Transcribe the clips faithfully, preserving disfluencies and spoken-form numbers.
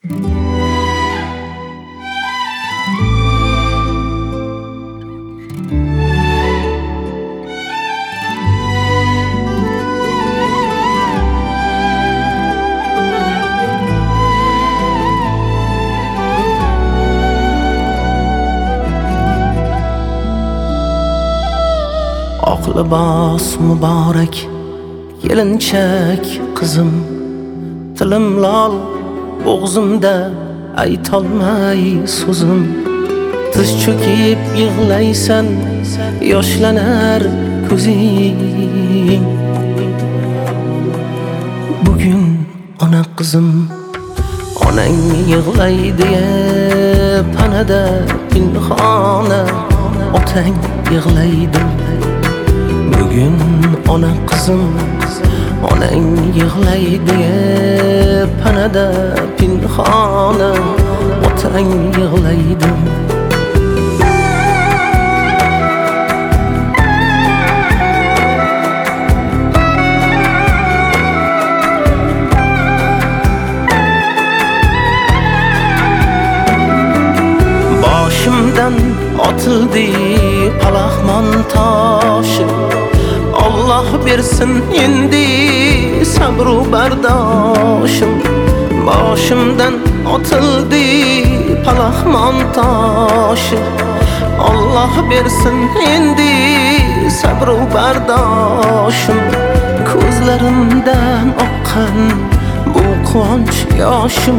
Oq libos muborak kelinchak qizim, tilim lol bo'g'zimda aytolmay so'zim. Tiz cho'kib yig'laysan, yoshlanar ko'zing. Bugun ona qizim, onang yig'laydi panada pinhona, otang yig'laydi. Bugün ona qizim, onang yig'laydi panada pinhona, otang yig'laydi. Boshimdan otildi palaxmon toshi, Allah bersin endi sabru bardoshim. Boshimdan otildi palaxmon toshi, Allah bersin endi sabru bardoshim. Ko'zlarimdan oqqan bu quvonch yoshim,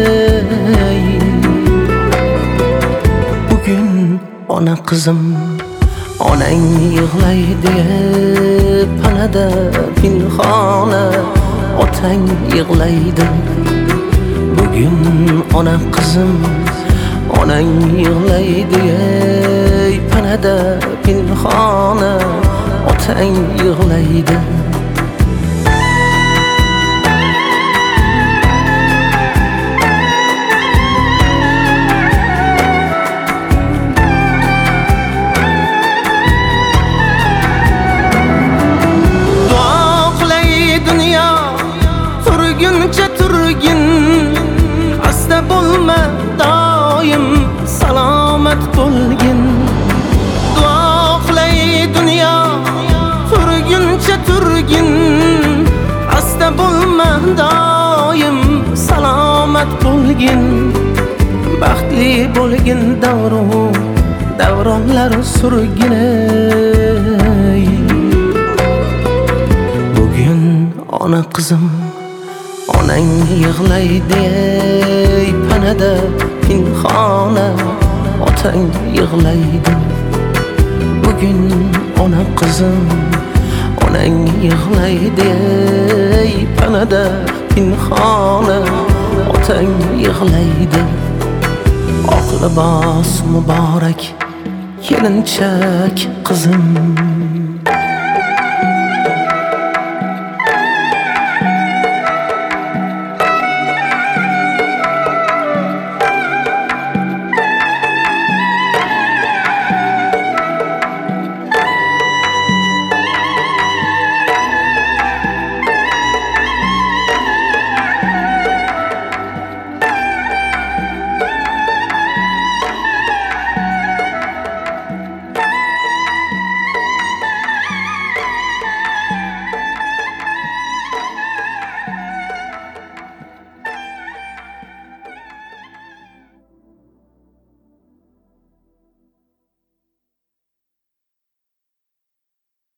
bugün ona qizim, onang yig'laydi panada pinhona, otang yig'laydi. Bugün ona qizim, onang yig'laydi panada pinhona, otang yig'laydi. Turguncha turgin, asta bo'lma doim salomat bo'lgin. Duo qilay dunyo, turguncha turgin, asta bo'lma doim salomat bo'lgin. Baxtli bo'lgin davron, davronlar surgin. Bugün ona qizim, onang yig'laydi panada pinhona, otang yig'laydi. Bugün ona qizim, onang yig'laydi panada pinhona, otang yig'laydi. Oq libos muborak kelinchak qizim.